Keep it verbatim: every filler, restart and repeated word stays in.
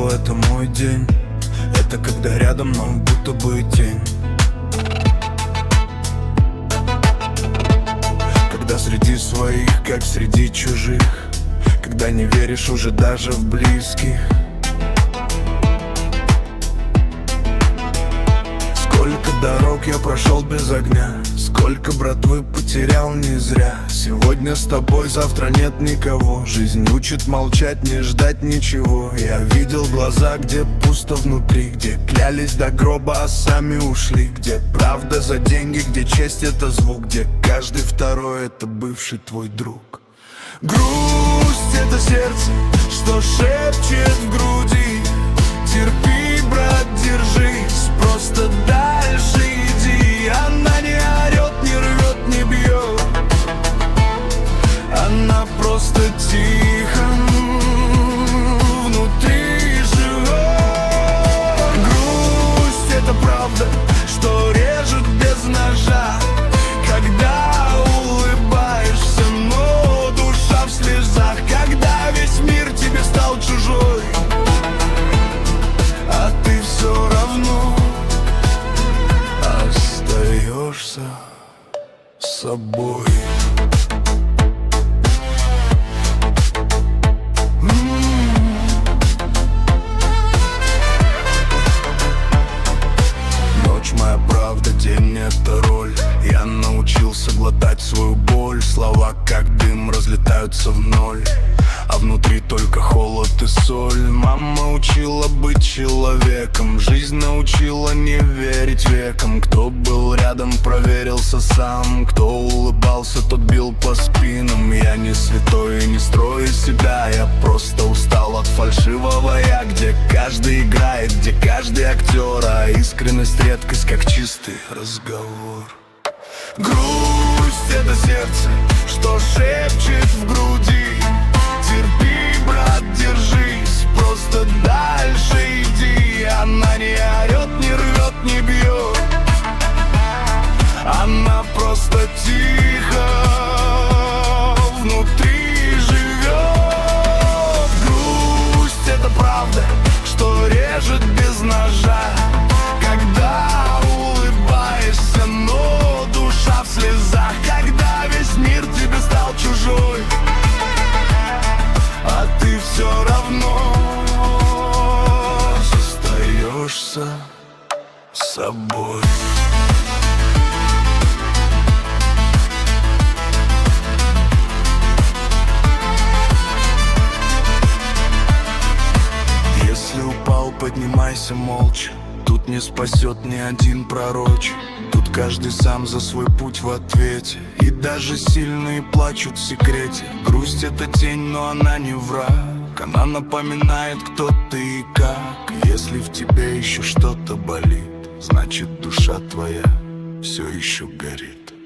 что это мой день. Это когда рядом, но будто бы тень. Когда среди своих, как среди чужих, когда не веришь уже даже в близких. Сколько дорог я прошел без огня, сколько братвы потерял не зря. Сегодня с тобой, завтра нет никого. Жизнь учит молчать, не ждать ничего. Я видел глаза, где пусто внутри, где клялись до гроба, а сами ушли. Где правда за деньги, где честь это звук, где каждый второй это бывший твой друг. Грусть — это сердце, что шепчет в груди: терпи, брат, держись, просто дальше иди. Она не орет, не рвет, не бьет, она просто тихо внутри живет. Грусть — это правда, что режет без ножа, когда улыбаешься, но душа в слезах. Когда весь мир тебе стал чужой, а ты все равно остаешься собой. Ночь моя правда, день это роль. Я научился глотать свою боль. Слова как дым разлетаются в ноль, а внутри только холод и соль. Мама учила быть человеком, жизнь научила не верить векам. Кто был рядом, проверился сам, кто улыбался, тот бил по спинам. Я не святой и не строю себя, я просто устал от фальшивого я, где каждый играет, где каждый актер, а искренность редкость, как чистый разговор. Грусть — это сердце, что шепчет в груди: терпи, брат, держись, просто дальше иди. Она не орет, не рвет, не бьет, она просто тихо внутри живет. Грусть — это правда, что режет без ножа, когда улыбаешься, но душа в слезах. Когда весь мир тебе стал чужой, а ты все равно остаешься собой. Если упал, поднимайся молча. Тут не спасет ни один пророче. Тут каждый сам за свой путь в ответе. И даже сильные плачут в секрете. Грусть — это тень, но она не враг. Она напоминает, кто ты и как. Если в тебе еще что-то болит, значит душа твоя все еще горит.